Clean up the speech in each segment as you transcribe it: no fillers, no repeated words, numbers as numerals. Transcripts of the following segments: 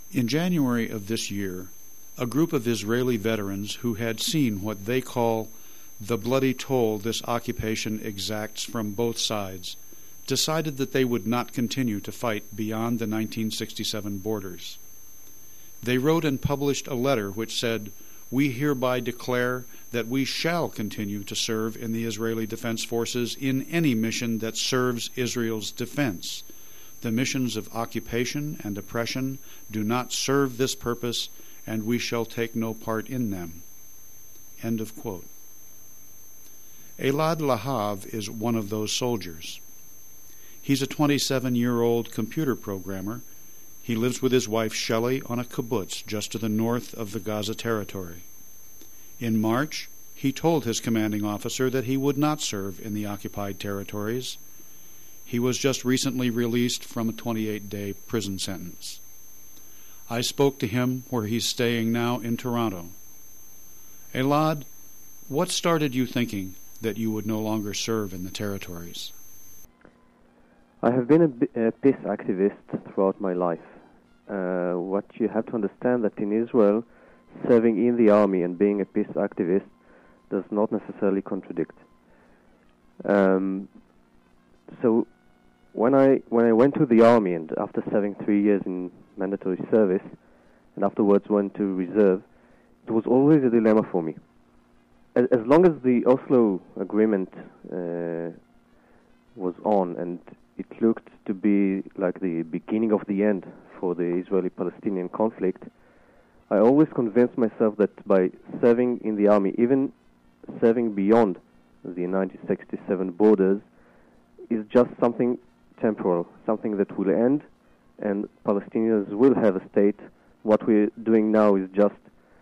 In January of this year, a group of Israeli veterans who had seen what they call the bloody toll this occupation exacts from both sides decided that they would not continue to fight beyond the 1967 borders. They wrote and published a letter which said, "We hereby declare that we shall continue to serve in the Israeli Defense Forces in any mission that serves Israel's defense. The missions of occupation and oppression do not serve this purpose, and we shall take no part in them." End of quote. Elad Lahav is one of those soldiers. He's a 27-year-old computer programmer. He lives with his wife Shelley on a kibbutz just to the north of the Gaza territory. In March, he told his commanding officer that he would not serve in the occupied territories. He was just recently released from a 28-day prison sentence. I spoke to him where he's staying now in Toronto. Elad, what started you thinking that you would no longer serve in the territories? I have been a peace activist throughout my life. What you have to understand that in Israel, serving in the army and being a peace activist does not necessarily contradict. So when I went to the army, and after serving 3 years in mandatory service, and afterwards went to reserve, it was always a dilemma for me. As long as the Oslo agreement was on, and it looked to be like the beginning of the end for the Israeli-Palestinian conflict, I always convinced myself that by serving in the army, even serving beyond the 1967 borders, is just something temporal, something that will end, and Palestinians will have a state. What we're doing now is just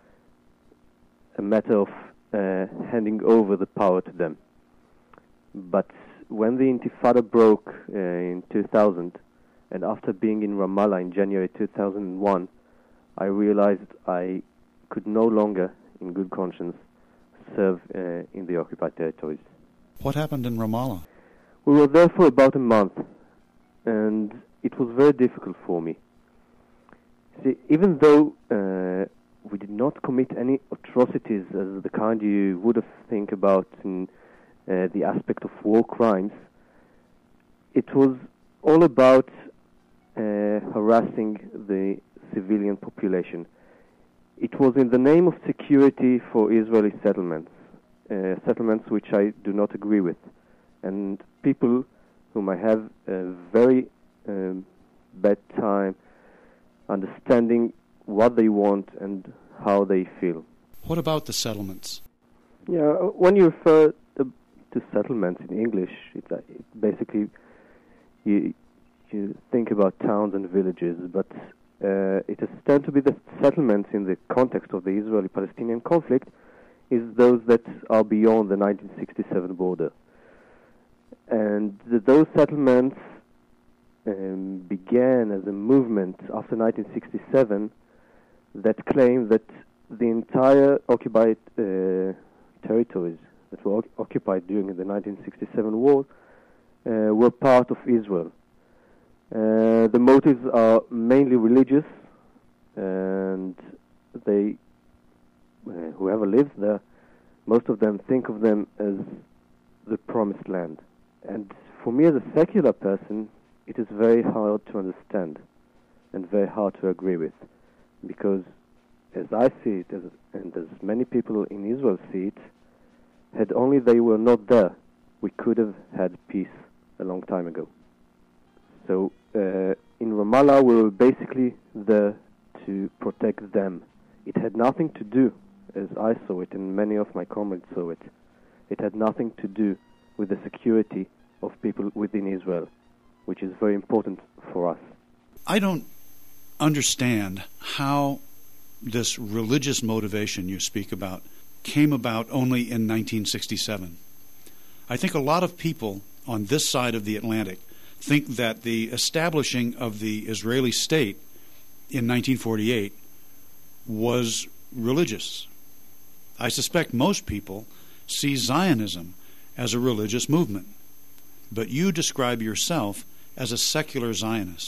a matter of handing over the power to them. But when the Intifada broke in 2000, and after being in Ramallah in January 2001, I realized I could no longer, in good conscience, serve in the occupied territories. What happened in Ramallah? We were there for about a month, and it was very difficult for me. See, even though we did not commit any atrocities as the kind you would have think about in the aspect of war crimes, it was all about harassing the civilian population. It was in the name of security for Israeli settlements, settlements which I do not agree with, and people whom I have a very bad time understanding what they want and how they feel. What about the settlements? Yeah, when you refer to settlements in English, it basically you think about towns and villages, but it is tend to be the settlements in the context of the Israeli-Palestinian conflict is those that are beyond the 1967 border. And those settlements began as a movement after 1967 that claimed that the entire occupied territories that were occupied during the 1967 war were part of Israel. The motives are mainly religious, and they, whoever lives there, most of them think of them as the promised land. And for me as a secular person, it is very hard to understand and very hard to agree with, because as I see it, and as many people in Israel see it, had only they were not there, we could have had peace a long time ago. So in Ramallah, we were basically there to protect them. It had nothing to do, as I saw it and many of my comrades saw it, it had nothing to do with the security of people within Israel, which is very important for us. I don't understand how this religious motivation you speak about came about only in 1967. I think a lot of people on this side of the Atlantic think that the establishing of the Israeli state in 1948 was religious. I suspect most people see Zionism as a religious movement, but you describe yourself as a secular Zionist.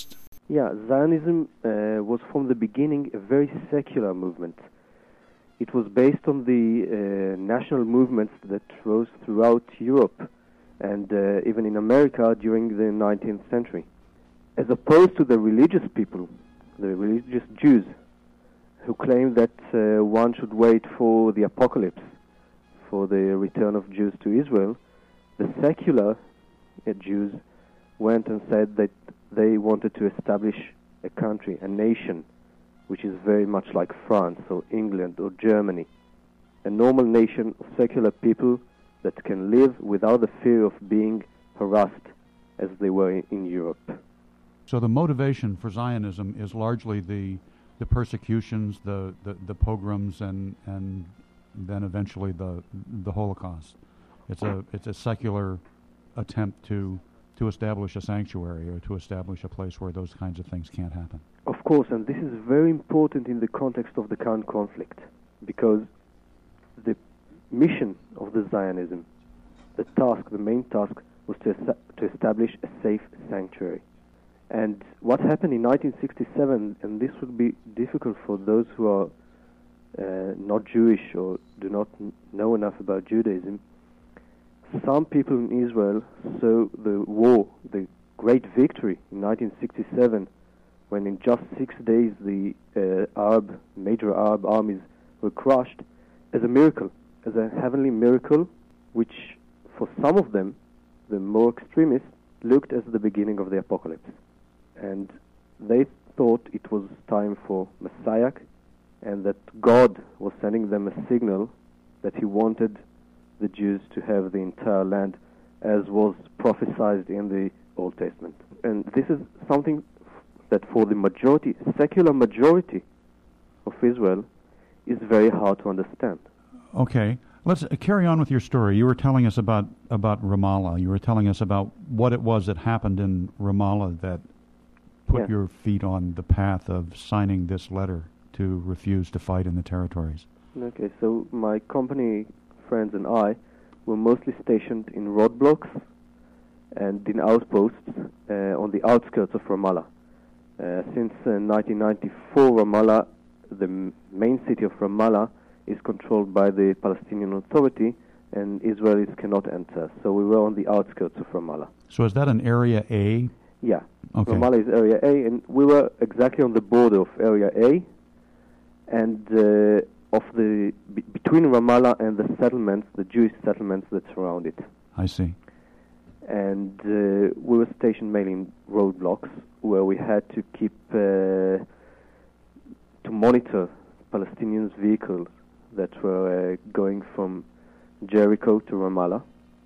Yeah, Zionism was from the beginning a very secular movement. It was based on the national movements that rose throughout Europe and even in America during the 19th century. As opposed to the religious people, the religious Jews, who claimed that one should wait for the apocalypse, for the return of Jews to Israel, the secular Jews went and said that they wanted to establish a country, a nation, which is very much like France or England or Germany, a normal nation of secular people that can live without the fear of being harassed as they were in Europe. So the motivation for Zionism is largely the persecutions, the pogroms, and then eventually the Holocaust. It's a secular attempt to establish a sanctuary or to establish a place where those kinds of things can't happen. Of course, and this is very important in the context of the current conflict, because the mission of the Zionism, the main task, was to establish a safe sanctuary. And what happened in 1967, and this would be difficult for those who are not Jewish or do not know enough about Judaism, some people in Israel saw the war, the great victory in 1967, when in just 6 days the major Arab armies were crushed, as a miracle, as a heavenly miracle, which for some of them, the more extremists, looked as the beginning of the apocalypse. And they thought it was time for Messiah, and that God was sending them a signal that he wanted the Jews to have the entire land as was prophesied in the Old Testament. And this is something that for the secular majority of Israel, is very hard to understand. Okay. Let's carry on with your story. You were telling us about Ramallah. You were telling us about what it was that happened in Ramallah that put your feet on the path of signing this letter to refuse to fight in the territories. Okay, so my company friends and I were mostly stationed in roadblocks and in outposts on the outskirts of Ramallah. Since 1994, Ramallah, the main city of Ramallah, is controlled by the Palestinian Authority, and Israelis cannot enter. So we were on the outskirts of Ramallah. So is that an Area A? Yeah. Okay. Ramallah is Area A, and we were exactly on the border of Area A, and between Ramallah and the settlements, the Jewish settlements that surround it. I see. And we were stationed mainly in roadblocks, where we had to keep to monitor Palestinians' vehicles that were going from Jericho to Ramallah,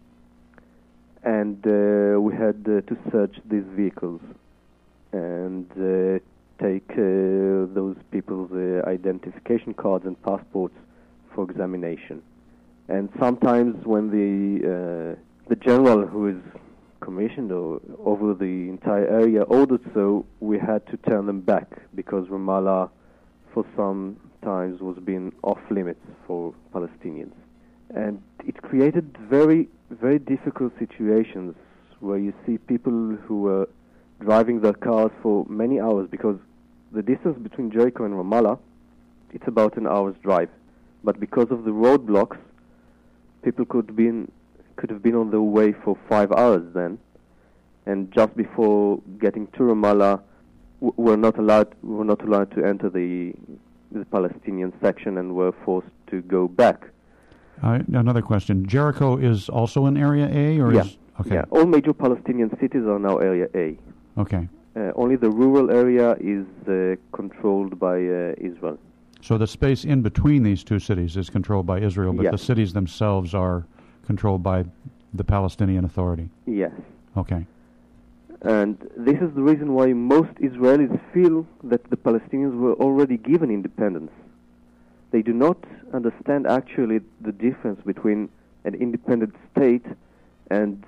and we had to search these vehicles and take those people's identification cards and passports for examination. And sometimes when the general who is commissioned over the entire area ordered so, we had to turn them back because Ramallah for some times was being off limits for Palestinians. And it created very, very difficult situations where you see people who were driving their cars for many hours, because the distance between Jericho and Ramallah, it's about an hour's drive. But because of the roadblocks, people could have been on their way for 5 hours then, and just before getting to Ramallah, were not allowed to enter the Palestinian section and were forced to go back. Another question. Jericho is also in Area A, or yeah. is okay? Yeah, all major Palestinian cities are now Area A. Okay. Only the rural area is controlled by Israel. So the space in between these two cities is controlled by Israel, but the cities themselves are controlled by the Palestinian Authority. Yes. Okay. And this is the reason why most Israelis feel that the Palestinians were already given independence. They do not understand actually the difference between an independent state and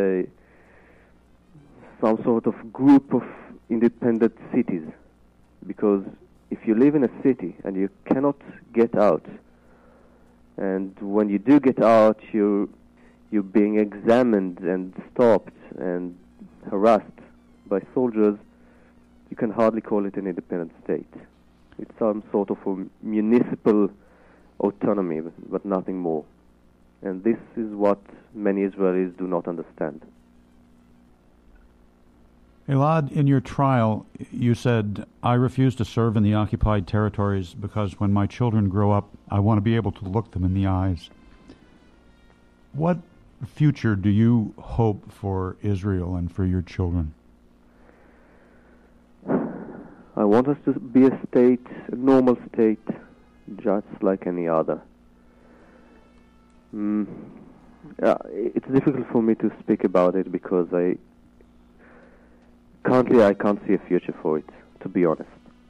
some sort of group of independent cities. Because if you live in a city and you cannot get out, and when you do get out, you're being examined and stopped and harassed by soldiers, you can hardly call it an independent state. It's some sort of a municipal autonomy, but nothing more. And this is what many Israelis do not understand. Elad, in your trial, you said, I refuse to serve in the occupied territories because when my children grow up, I want to be able to look them in the eyes. What future do you hope for Israel and for your children? I want us to be a state, a normal state, just like any other. It's difficult for me to speak about it because currently I can't see a future for it, to be honest.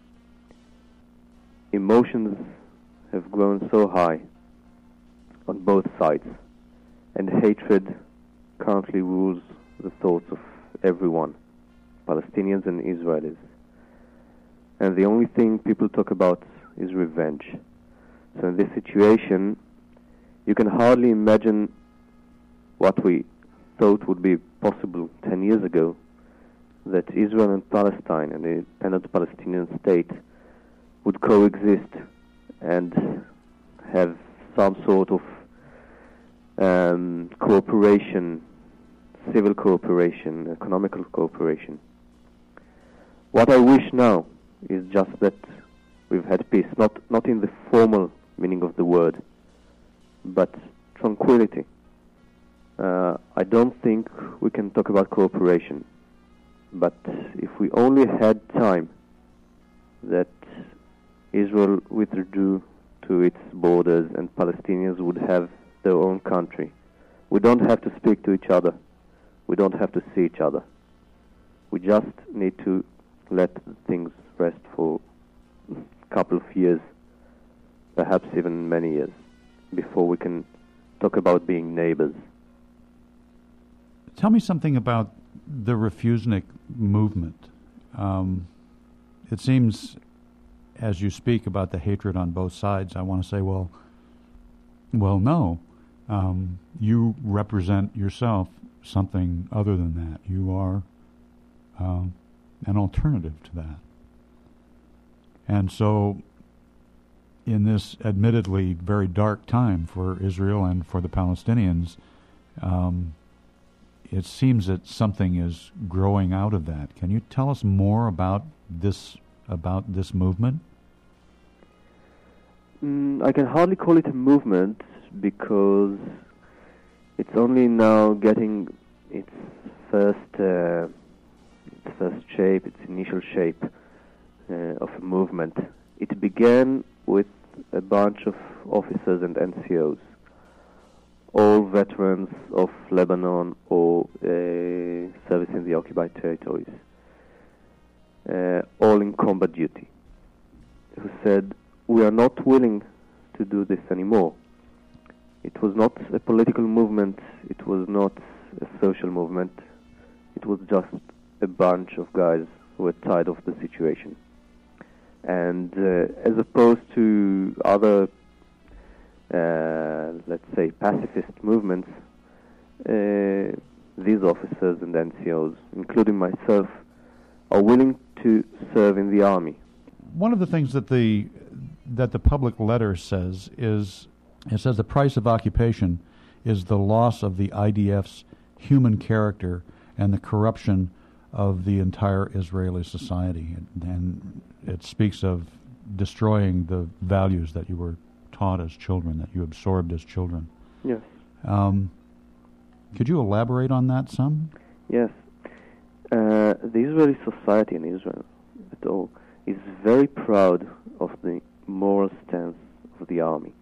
Emotions have grown so high on both sides, and hatred currently rules the thoughts of everyone, Palestinians and Israelis. And the only thing people talk about is revenge. So in this situation, you can hardly imagine what we thought would be possible 10 years ago, that Israel and Palestine and the independent Palestinian state would coexist and have some sort of cooperation, civil cooperation, economical cooperation. What I wish now is just that we've had peace, not in the formal meaning of the word, but tranquility. I don't think we can talk about cooperation, but if we only had time that Israel withdrew to its borders and Palestinians would have their own country. We don't have to speak to each other. We don't have to see each other. We just need to let things rest for a couple of years, perhaps even many years, before we can talk about being neighbors. Tell me something about the Refusnik movement. It seems, as you speak about the hatred on both sides, I want to say, well, no. You represent yourself something other than that. You are an alternative to that. And so, in this admittedly very dark time for Israel and for the Palestinians, it seems that something is growing out of that. Can you tell us more about this movement? I can hardly call it a movement because it's only now getting its first shape, its initial shape of a movement. It began with a bunch of officers and NCOs, all veterans of Lebanon or service in the occupied territories, all in combat duty, who said, we are not willing to do this anymore. It was not a political movement, it was not a social movement, it was just a bunch of guys who were tired of the situation. And as opposed to other, let's say, pacifist movements, these officers and NCOs, including myself, are willing to serve in the army. One of the things that the public letter says is, it says the price of occupation is the loss of the IDF's human character and the corruption of the entire Israeli society. And it speaks of destroying the values that you were taught as children, that you absorbed as children. Yes. Could you elaborate on that some? Yes. The Israeli society in Israel at all is very proud of the moral stance of the army.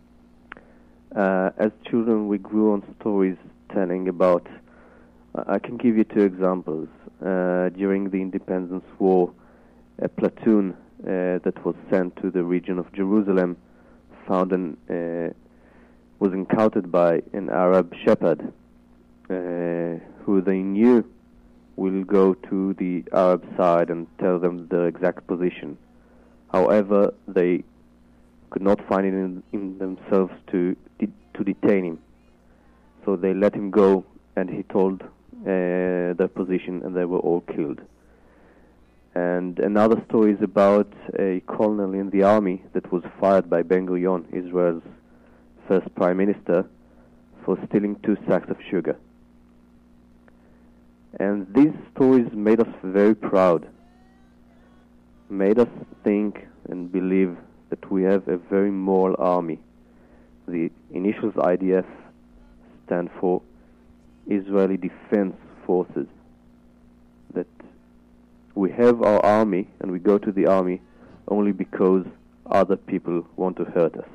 As children, we grew on stories telling about, I can give you two examples. During the Independence War, a platoon that was sent to the region of Jerusalem was encountered by an Arab shepherd who they knew will go to the Arab side and tell them their exact position. However, they could not find it in themselves to detain him. So they let him go, and he told their position, and they were all killed. And another story is about a colonel in the army that was fired by Ben-Gurion, Israel's first prime minister, for stealing 2 sacks of sugar. And these stories made us very proud, made us think and believe that we have a very moral army. The initials IDF stand for Israeli Defense Forces. That we have our army and we go to the army only because other people want to hurt us.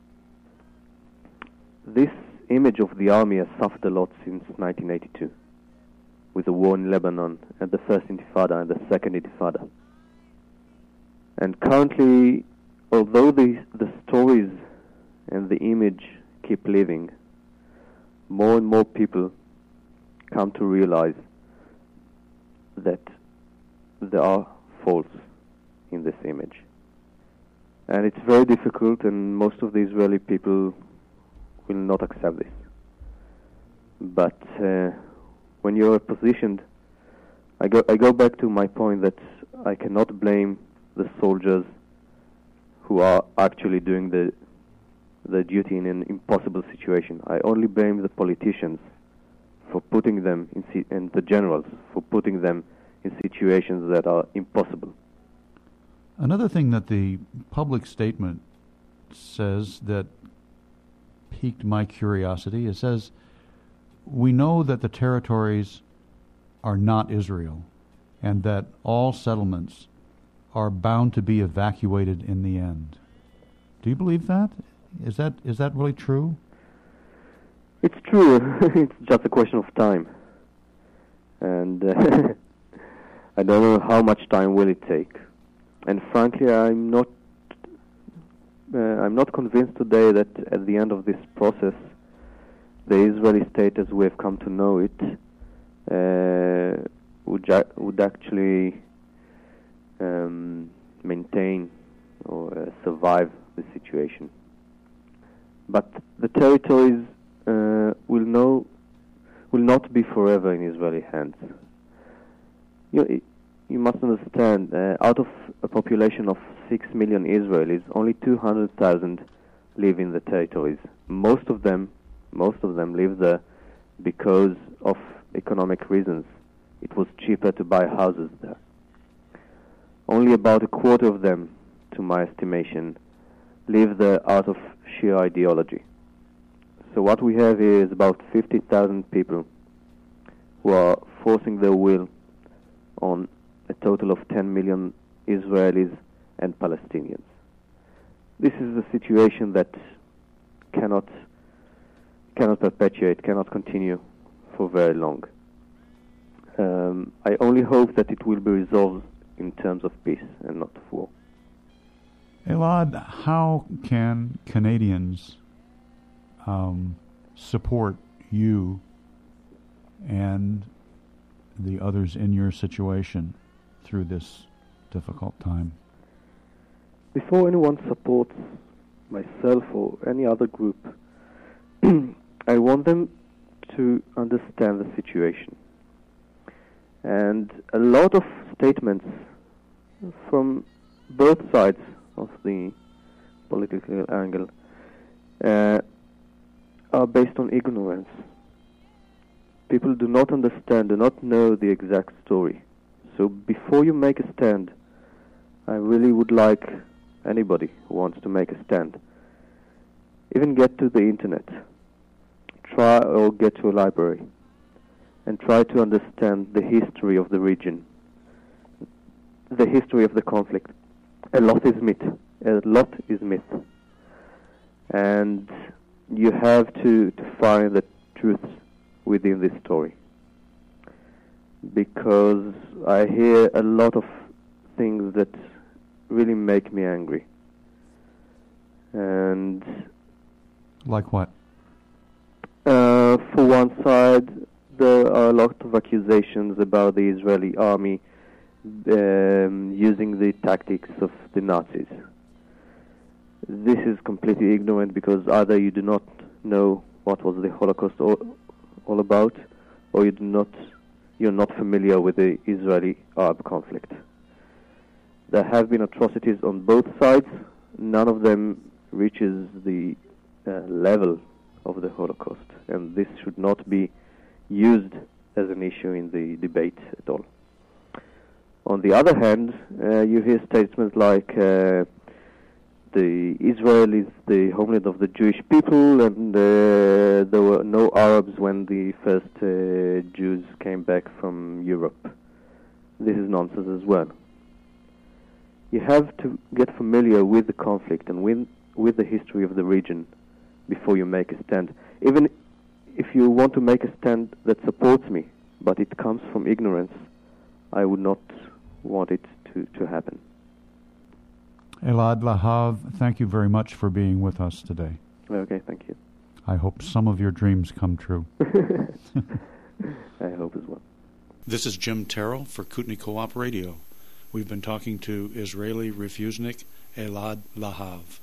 This image of the army has suffered a lot since 1982, with the war in Lebanon and the first Intifada and the second Intifada. And currently, although the stories and the image keep living, more and more people come to realize that there are faults in this image. And it's very difficult, and most of the Israeli people will not accept this. But when you're positioned, I go back to my point that I cannot blame the soldiers who are actually doing the duty in an impossible situation. I only blame the politicians for putting them and the generals for putting them in situations that are impossible. Another thing that the public statement says that piqued my curiosity, it says, we know that the territories are not Israel and that all settlements are bound to be evacuated in the end. Do you believe that? Is that really true? It's true. It's just a question of time. And I don't know how much time will it take. And frankly, I'm not convinced today that at the end of this process, the Israeli state, as we have come to know it, would actually maintain or survive the situation. But the territories will not be forever in Israeli hands. You must understand, out of a population of 6 million Israelis, only 200,000 live in the territories. Most of them live there because of economic reasons. It was cheaper to buy houses there. Only about a quarter of them, to my estimation, live there out of sheer ideology. So what we have here is about 50,000 people who are forcing their will on a total of 10 million Israelis and Palestinians. This is a situation that cannot perpetuate, cannot continue for very long. I only hope that it will be resolved in terms of peace and not of war. Elad, how can Canadians support you and the others in your situation through this difficult time? Before anyone supports myself or any other group, I want them to understand the situation. And a lot of statements from both sides of the political angle are based on ignorance. People do not understand, do not know the exact story. So before you make a stand, I really would like anybody who wants to make a stand, even get to the internet, try or get to a library, and try to understand the history of the region, the history of the conflict. A lot is myth. And you have to find the truth within this story. Because I hear a lot of things that really make me angry. And like what? For one side, there are a lot of accusations about the Israeli army using the tactics of the Nazis. This is completely ignorant because either you do not know what was the Holocaust all about, or you're not familiar with the Israeli-Arab conflict. There have been atrocities on both sides. None of them reaches the level of the Holocaust, and this should not be used as an issue in the debate at all. On the other hand, you hear statements like Israel is the homeland of the Jewish people, and there were no Arabs when the first Jews came back from Europe. This is nonsense as well. You have to get familiar with the conflict and with the history of the region before you make a stand. Even if you want to make a stand that supports me, but it comes from ignorance, I would not want it to happen. Elad Lahav, thank you very much for being with us today. Okay, thank you. I hope some of your dreams come true. I hope as well. This is Jim Terrell for Kootenai Co-op Radio. We've been talking to Israeli refusenik Elad Lahav.